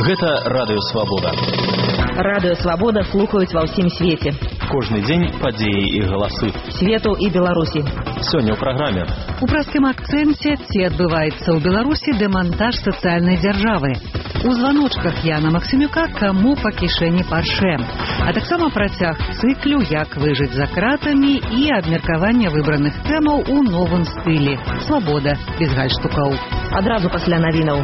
Гэта Радыё Свабода. Радыё Свабода слухаюць ва ўсім свеце. Кожны дзень падзеі і галасы. Свету і Беларусі. Сёння ў праграме. У празкім акцэнце ці адбываецца ў Беларусі дэмантаж сацыяльнай дзяржавы. У званочках Яна Максімюка «Каму па кішэні паршэ». А таксама працяг цыклю «Як выжыць за кратамі» і абмеркаванне выбраных тэмаў у новым стылі. Свабода, без гальштукаў. Адразу пасля навінаў.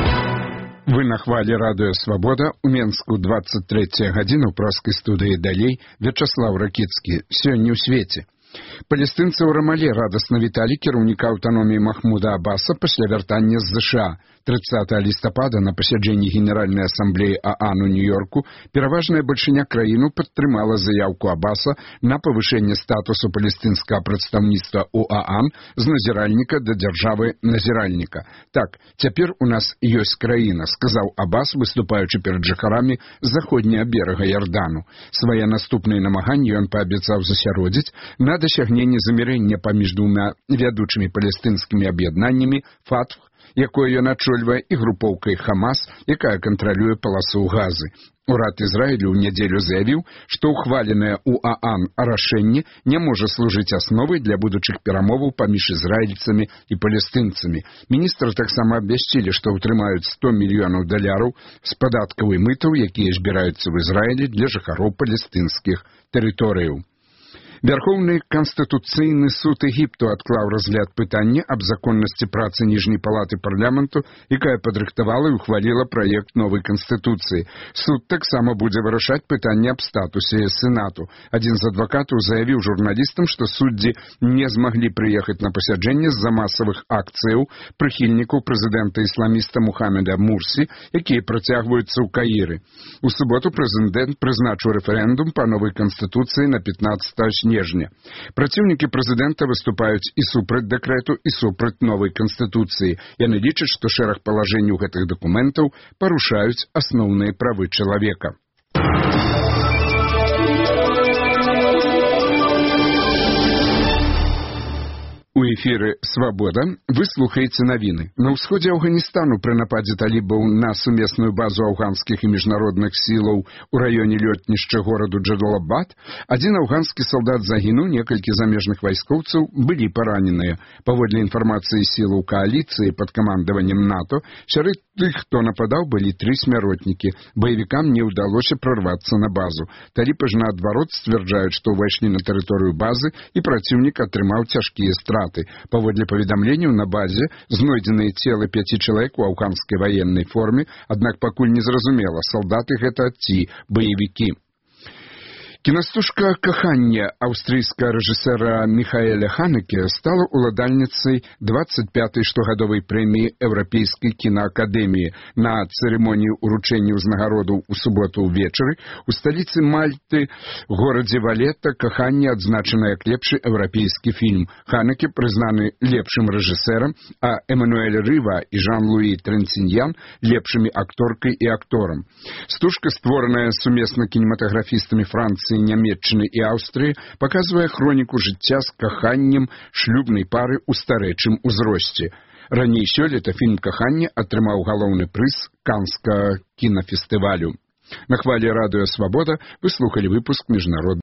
Вы на хвале Радыё Свабода. У Менску 23 гадзіна ў праскай студыі далей Вячаслаў Ракіцкі. Сёння ў свеце. Палестынцы ў Рамале радасна віталі кіраўніка аўтаноміі Махмуда Аббаса пасля вяртання з ЗША. 30 лістапада на пасяджэнні Генеральнай асамблеі ААН у Нью-Йорку пераважная бальшыня краіну падтрымала заяўку Аббаса на павышэнне статусу палестынскага прадстаўніцтва ў ААН з назіральніка да дзяржавы назіральніка. Так, цяпер у нас ёсць краіна, сказаў Аббас, выступаючы перад жыхарамі заходняга берага Ярдану. Свае наступныя намаганні ён паабяцаў засяродзіць на дасягненне замірэння паміж двума вядучымі палестынскімі аб'яднаннямі «Фатх», якое ён ачольвае, і групоўкай «Хамас», якая кантралюе паласу Газы. Урад Ізраілю ў нядзелю заявіў, што ухваленае ў ААН рашэнне не можа служыць асновай для будучых перамоваў паміж ізраільцамі і палестынцамі. Міністры таксама абвясцілі, што ўтрымаюць $100 мільёнаў з падаткаў і мытаў, якія збіраюцца ў Ізраілі для жыхароў палестынскіх тэрыторыяў. Вярхоўны Канстытуцыйны суд Егіпту адклаў разгляд пытання аб законнасці працы ніжняй палаты парламенту, якая падрыхтавала і ухваліла праект новай канстытуцыі. Суд таксама будзе вырашаць пытанне аб статусе сенату. Адзін з адвакатаў заявіў журналістам, што суддзі не змаглі прыехаць на пасяджэнне з-за масавых акцыяў прыхільнікаў прэзідэнта ісламіста Мухаммеда Мурсі, якія працягваюцца ў Каіры. У суботу прэзідэнт прызначыў рэферэндум па новай канстытуцыі на 15 снежня. Праціўнікі прэзідэнта выступаюць і супраць дэкрэту, і супраць новай канстытуцыі. Яны лічаць, што шэраг палажэнняў гэтых дакументаў парушаюць асноўныя правы чалавека. У эфіры «Свабода» вы слухаеце навіны. На ўсходзе Афганістану пры нападзе талібаў на сумесную базу афганскіх і міжнародных сілаў у раёне лётнішча гораду Джалалабад адзін афганскі салдат загінуў, некалькі замежных вайскоўцаў былі параненыя. Паводле інфармацыі сілаў кааліцыі пад камандаваннем НАТО, сярод тых, хто нападаў, былі 3 смяротнікі. Баевікам не ўдалося прорвацца на базу. Талібы ж наадварот сцвярджаюць, што ўвайшлі на тэрыторыю базы і праціўнік атрымаў цяжкія страты. Паводле паведамленняў, на базе знойдзеныя целы 5 чалавек у афганскай ваеннай форме, аднак пакуль не зразумела, салдаты гэта ці баевікі. Кінастужка «Каханне» аўстрыйскага рэжысэра Міхаэля Ханеке стала ўладальніцай 25-й штогадовай прэміі Еўрапейскай кінаакадэміі. На цырымонію ўручэння ўзнагародаў у суботу ўвечары у сталіцы Мальты, горадзе Валета, «Каханне» адзначана як лепшы еўрапейскі фільм. Ханеке прызнаны лепшым рэжысэрам, а Эмануэль Рыва і Жан-Луі Трэнсіньян лепшымі акторкай і акторам. Стужка, створаная сумесна кінематаграфістамі Францыі, Нямецчыны і Аўстрыі, паказвае хроніку жыцця з каханнем шлюбнай пары ў старэчым узросце. Раней сёлета фільм «Каханне» атрымаў галоўны прыз Канскага кінафестывалю. На хвале Радыё Свабода вы слухалі выпуск міжнароднага